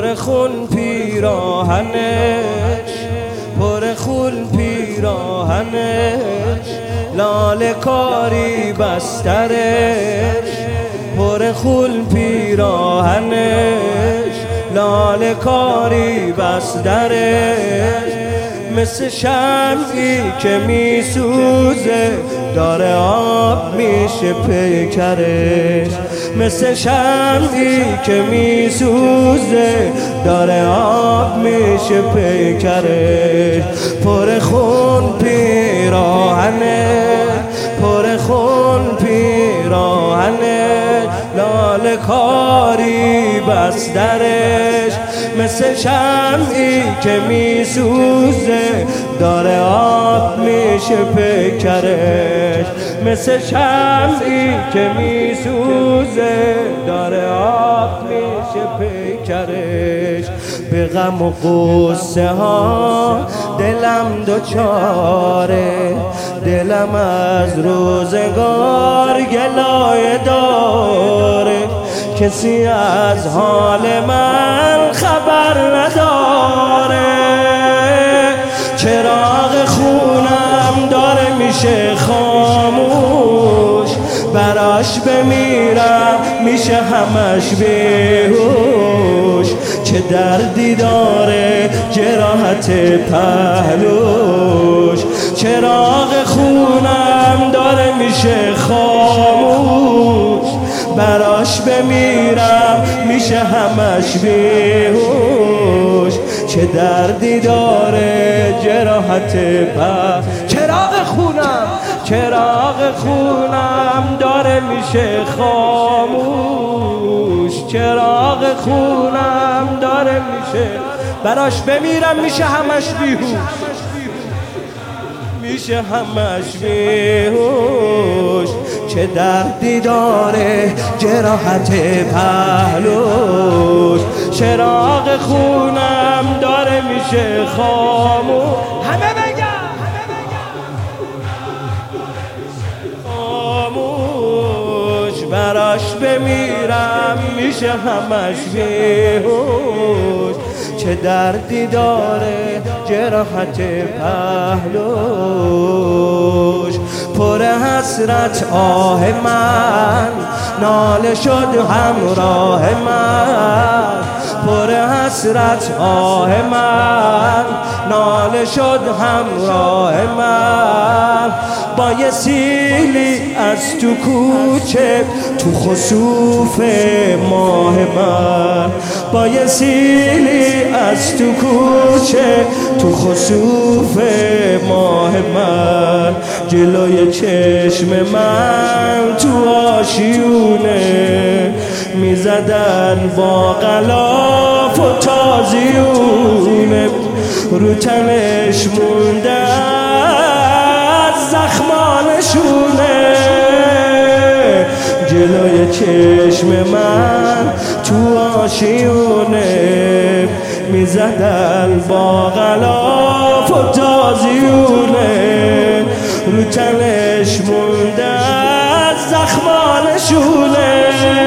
پر خون پیراهنش، پر خون پیراهنش، لاله کاری بسترش، پر خون پیراهنش، لاله کاری بسترش، مثل شمعی که میسوزه داره آب میشه پیکرش، مثل شمعی که میسوزه داره آب میشه پیکرش، پر خون پیراهنه، پر خون پیراهنه، لاله کاری بسترش، مثل شمعی که میسوزه داره آب میشه پیکرش، مثل شمعی که میسوزه داره آب میشه پیکرش. به غم و غصه ها دلم دوچاره، دلم از روزگار گلایه داره، کسی از حال من خبر نداره، چراغ خونم داره میشه خاموش، براش بمیرم میشه همش بیهوش، چه دردی داره جراحت پهلوش، چراغ خونم داره میشه خاموش، براش بمیرم میشه همش بیهوش، چه دردی داره جراحت چراغ خونم، چراغ خونم داره میشه خاموش، چراغ خونم داره میشه، براش بمیرم میشه همش بیهوش، میشه همش بیهوش، چه دردی داره جراحت پهلوش، چراغ خونم داره میشه خاموش، همه بگم خاموش، براش بمیرم میشه همش بیهوش، چه دردی داره جراحت پهلوش، پر حسرت آه من ناله شد همراه من، پر حسرت آه من ناله شد همراه من، با یه سیلی از تو کوچه تو خسوف ماه من، با یه سیلی از تو کوچه تو خسوف ماه من، جلوی چشم من تو آشیونه میزدن با غلاف و تازیونه، رو تنش مونده از زخمانشونه، جلوی چشم من تو آشیونه میزدن با غلاف و تازیونه، رو تنش مونده از زخمانشونه،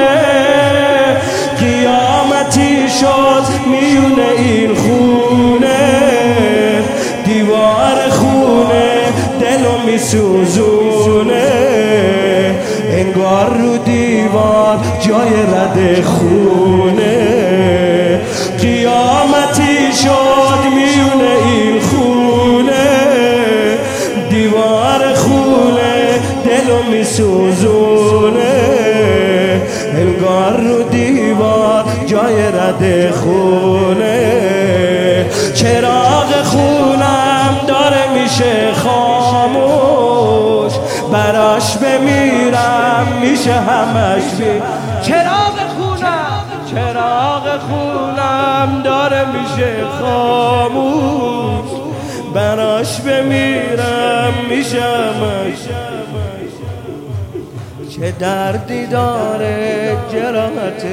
قیامتی شد میونه این خونه، دیوار خونه دلو میسوزونه، انگار رو دیوار جای رد خونه، قیامتی شد میونه این خونه، دیوار خونه دلو میسوزونه، انگار رو دیوار جای رد خونه، چراغ خونم داره میشه خاموش، براش بمیرم میشه همش چراغ خونم، چراغ خونم داره میشه خاموش، براش بمیرم میشه همش، چه دردی داره جراحت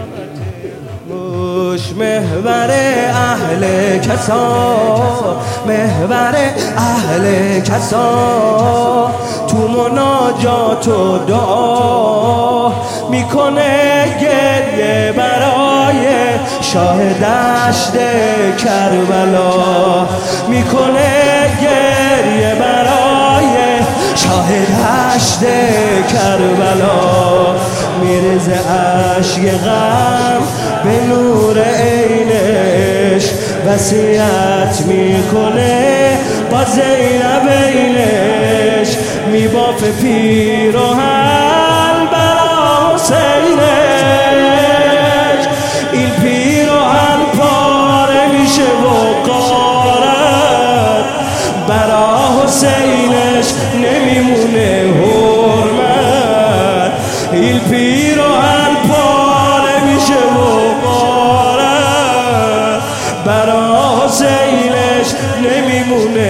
محور اهل کسا، محور اهل کسا، تو مناجات و دعا میکنه گریه برای شاه دشت کربلا میکنه گریه برای شاه دشت کربلا میرزه اشک غم به نور عینش وصیت میکنه با زینب عینش میبافه پیراهن برا حسینش این پیراهن پاره میشه و غارت برا حسینش نمیمونه حرمت این پیراهن پاره میشه و غارت برا حسینش نمیمونه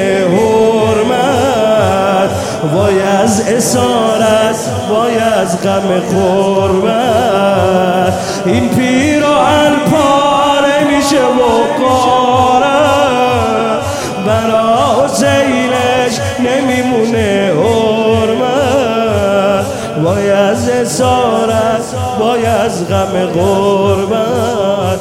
حرمت وای از اسارت وای از غم قربت این پیراهن پاره میشه و غارت برا حسینش نمیمونه حرمت وای از اسارت وای از غم قربت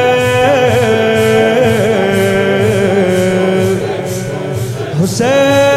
حسین